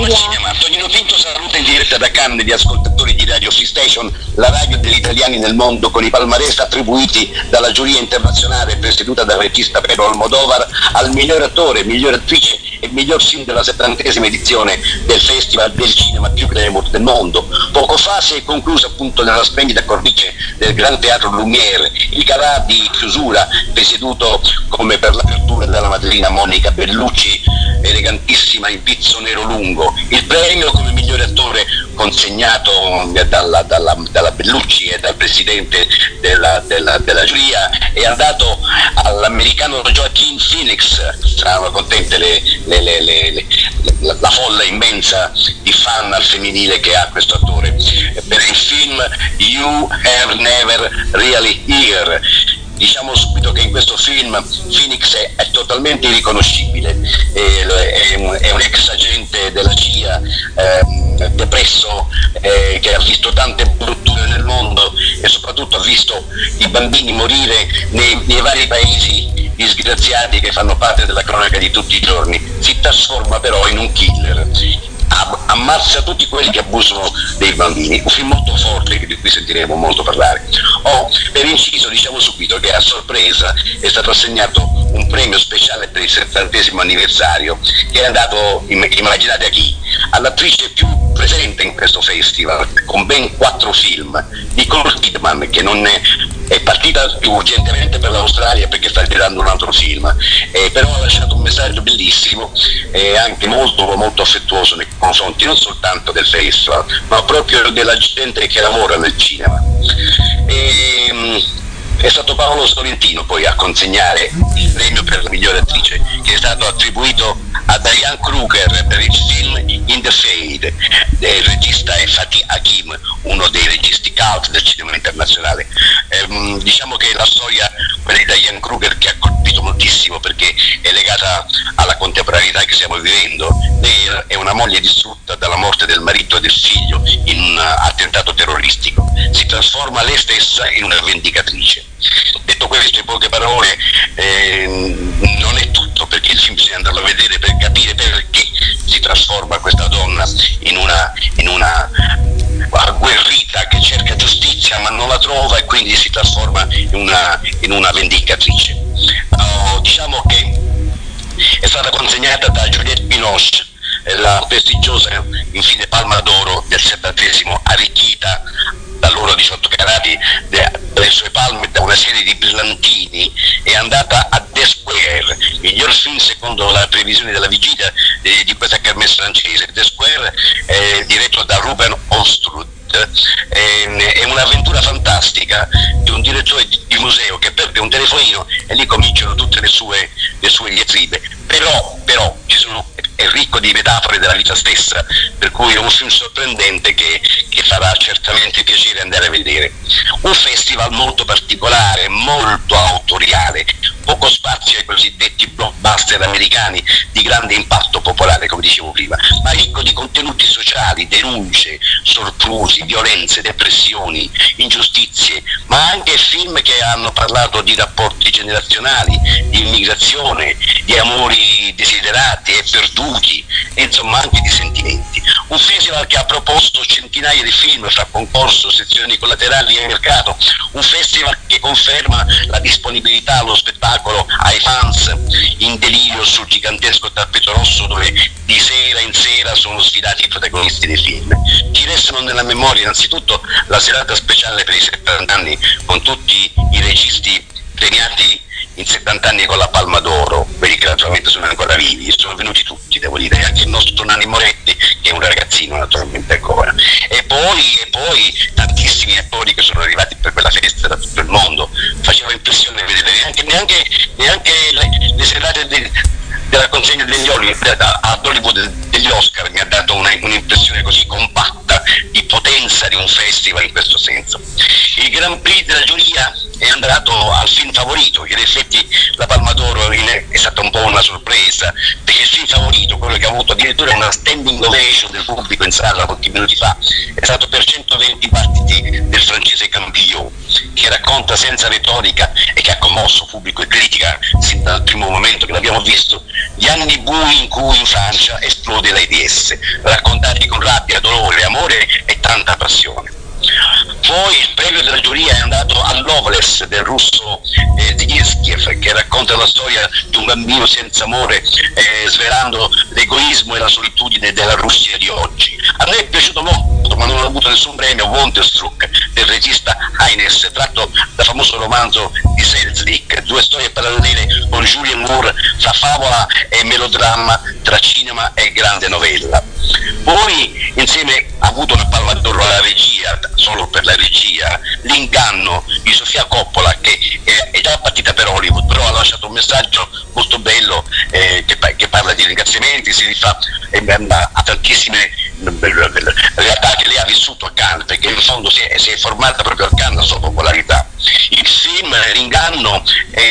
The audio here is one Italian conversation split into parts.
Buon cinema. Antonino Pinto saluta in diretta da Cannes gli ascoltatori di Radio Free Station, la radio degli italiani nel mondo, con i palmarès attribuiti dalla giuria internazionale presieduta dal regista Pedro Almodovar al miglior attore, miglior attrice e miglior film della 70ª edizione del Festival del Cinema più glamour del mondo. Poco fa si è conclusa appunto nella splendida cornice del Gran Teatro Lumière il gala di chiusura, presieduto come per l'apertura dalla madrina Monica Bellucci, elegantissima in pizzo nero lungo. Il premio come migliore attore consegnato dalla Bellucci e dal presidente della giuria è andato all'americano Joaquin Phoenix. Saranno contente la folla immensa di fan al femminile che ha questo attore per il film You Have Never Really Here. Diciamo subito che in questo film Phoenix è totalmente irriconoscibile, è un ex agente della CIA depresso, che ha visto tante brutture nel mondo e soprattutto ha visto i bambini morire nei vari paesi disgraziati che fanno parte della cronaca di tutti i giorni. Si trasforma però in un killer, ammazza tutti quelli che abusano dei bambini. Un film molto forte di cui sentiremo molto parlare. Per inciso diciamo subito che a sorpresa è stato assegnato un premio speciale per il 70° anniversario che è andato, immaginate a chi? All'attrice più presente in questo festival, con ben 4 film, Nicole Kidman, che non è partita più urgentemente per l'Australia perché sta girando un altro film, però ha lasciato un messaggio bellissimo e anche molto molto affettuoso nei confronti non soltanto del festival ma proprio della gente che lavora nel cinema. È stato Paolo Sorrentino poi a consegnare il premio per la migliore attrice, che è stato attribuito a Diane Kruger per il film In the Fade. Il regista è Fatih Akin, uno dei registi cult del cinema internazionale. Diciamo che la storia, quella di Diane Kruger, che ha colpito moltissimo perché è legata alla contemporaneità che stiamo vivendo. Lei è una moglie distrutta dalla morte del marito e del figlio in un attentato terroristico. Si trasforma lei stessa in una vendicatrice. Detto questo, in poche parole, non è tutto, perché il film bisogna andarlo a vedere per capire perché si trasforma questa donna in una agguerrita che cerca giustizia ma non la trova e quindi si trasforma in una vendicatrice. Diciamo che è stata consegnata da Juliette Binoche la prestigiosa infine Palma d'Oro del 70°, arricchita dall'oro 18 carati delle sue palme da una serie di brillantini. È andata a The Square, miglior film secondo la previsione della vigilia di questa kermesse francese. The Square è diretto da Ruben Ostrud. È un'avventura fantastica di un direttore di museo che perde un telefonino e lì cominciano tutte le sue diatribe. Però è ricco di metafore della vita stessa, per cui è un film sorprendente che farà certamente piacere andare a vedere. Un festival molto particolare, molto autoriale, poco spazio ai cosiddetti blockbuster americani di grande impatto popolare, come dicevo prima, ma ricco di contenuti sociali, denunce, soprusi, violenze, depressioni, ingiustizie, ma anche film che hanno parlato di rapporti generazionali, di immigrazione, di amori desiderati e perduti, e insomma anche di sentimenti. Un festival che ha proposto centinaia di film fra concorso, sezioni collaterali e mercato, un festival che conferma la disponibilità allo spettacolo ai fans in delirio sul gigantesco tappeto rosso dove di sera in sera sono sfidati i protagonisti dei film. Ci restano nella memoria innanzitutto la serata speciale per i 70 anni con tutti i registi premiati in 70 anni con la Palma d'Oro, quelli che naturalmente sono ancora vivi, sono venuti tutti, devo dire, anche il nostro Nanni Moretti, che è un ragazzino naturalmente ancora, e poi tantissimi attori che sono arrivati per quella festa da tutto il mondo. Faceva impressione vedere neanche le serate della consegna degli ad Hollywood degli Oscar mi ha dato un'impressione così compatta di potenza di un festival in questo senso. Il Grand Prix della giuria è andato al film favorito, che in effetti la Palma d'Oro è stata un po' una sorpresa, perché il film favorito, quello che ha avuto addirittura una standing ovation del pubblico in sala pochi minuti fa, è stato per 120 battiti del francese Campion, che racconta senza retorica e che ha commosso pubblico e critica sin dal primo momento che l'abbiamo visto, gli anni bui in cui in Francia esplode l'AIDS, raccontati con rabbia, dolore, amore e tanta passione. Poi il premio della giuria è andato a Loveless del russo Zhigniev, che racconta la storia di un bambino senza amore, svelando l'egoismo e la solitudine della Russia di oggi. A me è piaciuto molto, ma non ha avuto nessun premio, Wonderstruck del regista Heines, tratto dal famoso romanzo di Selznick, due storie parallele con Julian Moore, fra favola e melodramma, tra cinema e grande novella. Poi insieme ha avuto una palma d'oro alla regia, solo per la regia, L'Inganno di Sofia Coppola, che è già partita per Hollywood, però ha lasciato un messaggio molto bello, che parla di ringraziamenti, si rifà a tantissime realtà che lei ha vissuto a Cannes, perché in fondo si è formata proprio a Cannes la sua popolarità. Il film L'Inganno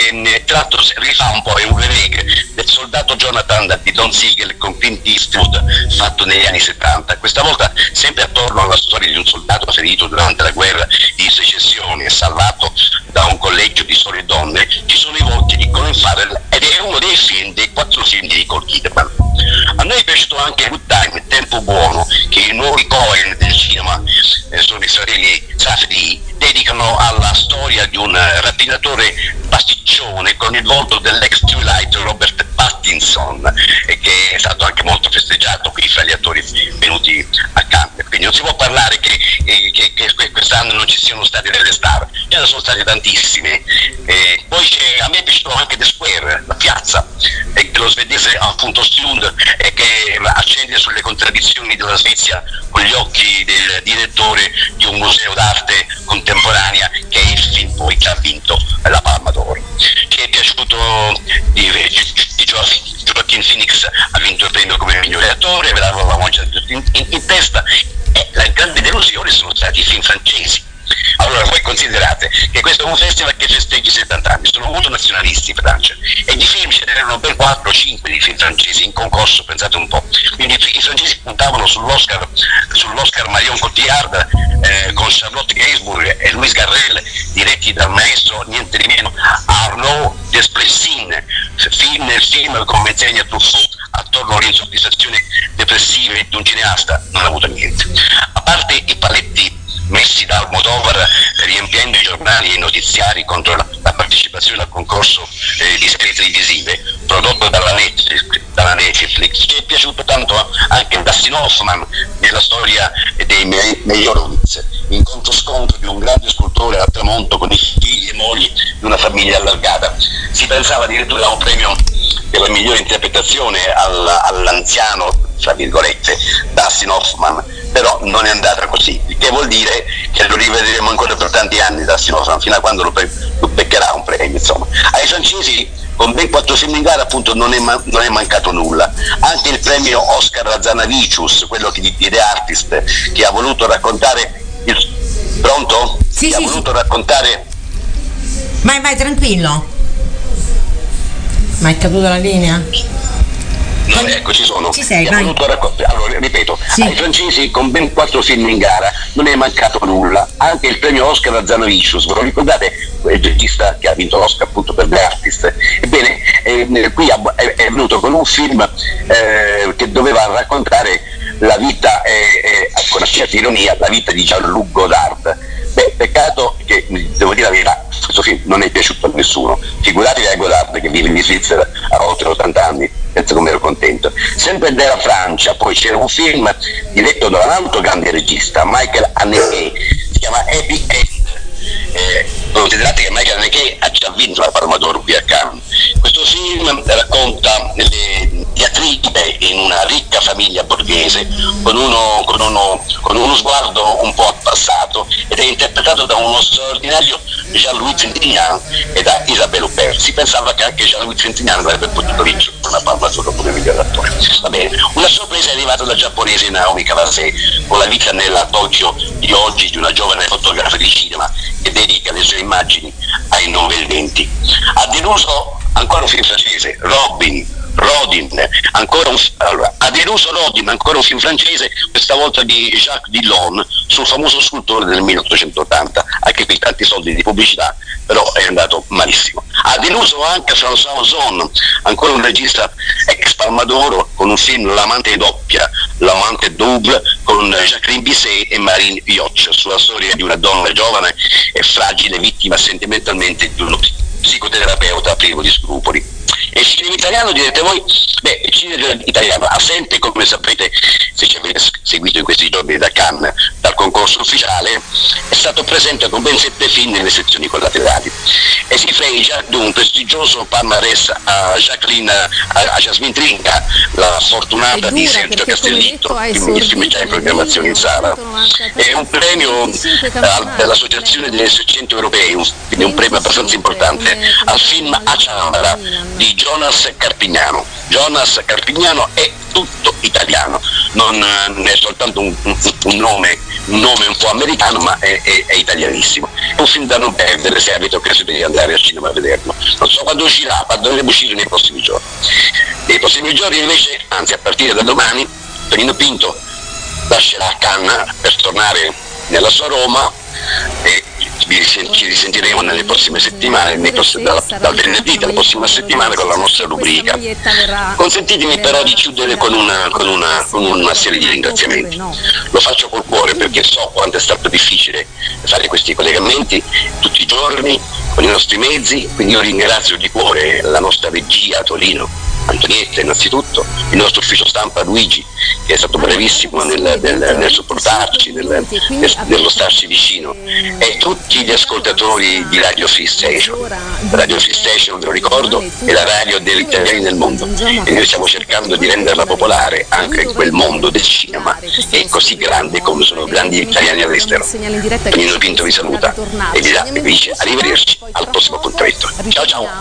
rifà un po', è un remake del Soldato Jonathan di Don Siegel con Clint Eastwood, fatto negli anni 70, questa volta sempre attorno alla storia di un soldato ferito durante la guerra di secessione e salvato da un collegio di sole donne. Ci sono i volti di Colin Farrell ed è uno dei 4 film di Nicole Kidman. A noi è piaciuto anche Good Time, Tempo Buono, che i nuovi Coen del cinema, sono i fratelli Safdie, dedicano alla storia di un rapinatore pasticcione con il volto dell'ex Twilight Robert Pattinson, e che è stato anche molto festeggiato qui fra gli attori venuti a Cannes. Quindi non si può parlare che quest'anno non ci siano state delle star, ce ne sono state tantissime. Poi a me è piaciuto anche The Square, la piazza, lo svedese appunto Stund, che accende sulle contraddizioni della Svezia con gli occhi del direttore di un museo d'arte contemporanea, che è il film poi che ha vinto la Palma d'Oro. Ci è piaciuto di Joaquin Phoenix, ha vinto il premio come migliore attore, ve l'avevamo già in testa, e la grande delusione sono stati i film francesi. Allora voi considerate che questo è un festival che festeggia i 70 anni, sono molto nazionalisti in Francia, e di film ce n'erano ben 4-5 di film francesi in concorso, pensate un po'. Quindi i francesi puntavano sull'Oscar Marion Cotillard, con Charlotte Gainsbourg e Louis Garrel, diretti dal maestro niente di meno Arnaud Desplechin, nel film con Mezzania Truffaut attorno all'insoddisfazione depressiva di un cineasta. Non ha avuto niente, a parte i paletti messi da Almodovar, riempiendo i giornali e i notiziari contro la partecipazione al concorso di serie televisive prodotto dalla Netflix. Ci è piaciuto tanto anche Dustin Hoffman nella storia dei Meyerowitz, incontro scontro di un grande scultore al tramonto con i figli e mogli di una famiglia allargata. Si pensava addirittura a un premio per la migliore interpretazione all'anziano, tra virgolette, Dustin Hoffman, però non è andata così, il che vuol dire che lo rivedremo ancora per tanti anni Dustin Hoffman, fino a quando lo beccherà un premio, insomma. Ai francesi, con ben 4 film in gara, appunto, non è mancato nulla. Anche il premio Oscar Razanavicius, quello di The Artist, che ha voluto raccontare pronto? Sì, che sì, ha voluto raccontare. Vai tranquillo. Ma è caduta la linea? No, ecco, ci sono. Ci sei, vai. Allora, ripeto, sì. Ai francesi con ben 4 film in gara non è mancato nulla. Anche il premio Oscar a Zanavicius, ve lo ricordate? Il regista che ha vinto l'Oscar appunto per The Artist. Ebbene, qui è venuto con un film che doveva raccontare la vita, con una certa ironia, la vita di Jean-Luc Godard. Peccato che, devo dire la verità, questo film non è piaciuto a nessuno. Figuratevi a Godard, che vive in Svizzera a oltre 80 anni, penso come ero contento. Sempre della Francia, poi c'era un film diretto da un altro grande regista, Michael Haneke, si chiama Happy End. Considerate che Michael Haneke ha già vinto la Palma d'Oro qui a Cannes. Questo film racconta le diatribe in una ricca famiglia borghese con uno sguardo un po' al passato, ed è interpretato da uno straordinario Jean-Louis Trintignant e da Isabelle Huppert. Si pensava che anche Jean-Louis Trintignant avrebbe potuto vincere una Palma d'Oro come miglior attore. Va bene, una sorpresa è arrivata dal giapponese Naomi Kawase con La vita nella Tokyo di oggi, di una giovane fotografa di cinema che dedica le sue immagini ai non vedenti. Ha deluso ancora un film francese, Robin, Rodin, allora, ha deluso Rodin, ancora un film francese, questa volta di Jacques Dillon, sul famoso scultore del 1880, anche qui tanti soldi di pubblicità, però è andato malissimo. Ha deluso anche François Ozon, ancora un regista ex Palmadoro, con un film L'amante doppia, L'amante double, con Jacqueline Bisset e Marine Pioch, sulla storia di una donna giovane e fragile, vittima sentimentalmente di uno psicoterapeuta privo di scrupoli. E il cinema italiano, direte voi? Beh, il cinema italiano assente, come sapete, se ci avete seguito in questi giorni da Cannes, dal concorso ufficiale, è stato presente con ben 7 film nelle sezioni collaterali e si fregia di un prestigioso palmarès a Jasmine Trinca, la fortunata di Sergio Castellitto, primissimo già in programmazione in sala, e un premio dell'Associazione degli Esercenti Europei, quindi un premio abbastanza importante, al film A Ciambra di Jonas Carpignano. Jonas Carpignano è tutto italiano, non è soltanto un nome un po' americano, ma è italianissimo. È un film da non perdere se avete occasione di andare al cinema a vederlo. Non so quando uscirà, ma dovrebbe uscire nei prossimi giorni. Nei prossimi giorni invece, anzi a partire da domani, Tonino Pinto lascerà Cannes per tornare nella sua Roma e ci risentiremo nelle prossime settimane, dal venerdì della prossima settimana, con la nostra rubrica. Consentitemi però di chiudere con una serie di ringraziamenti. Lo faccio col cuore perché so quanto è stato difficile fare questi collegamenti tutti i giorni con i nostri mezzi, quindi io ringrazio di cuore la nostra regia Torino, Antonietta innanzitutto, il nostro ufficio stampa Luigi, che è stato bravissimo nel supportarci, nello starci vicino, e tutti gli ascoltatori di Radio Free Station. Radio Free Station, ve lo ricordo, è la radio degli italiani nel mondo e noi stiamo cercando di renderla popolare anche in quel mondo del cinema che è così grande come sono grandi gli italiani all'estero. Tonino Pinto vi saluta e vi dice arrivederci al prossimo appuntamento. Ciao ciao!